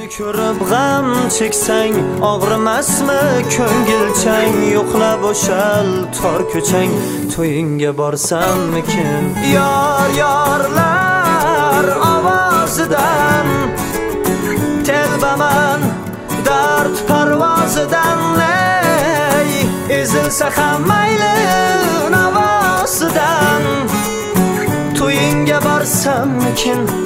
ko'rib g'am cheksang og'rimasmi ko'ngilchang yo'qlab o'shal tor ko'chang to'yingga borsammikin yorlar ovozidan telbaman dard parvozidan ezilsa ham mayli navosidan to'yingga borsammikin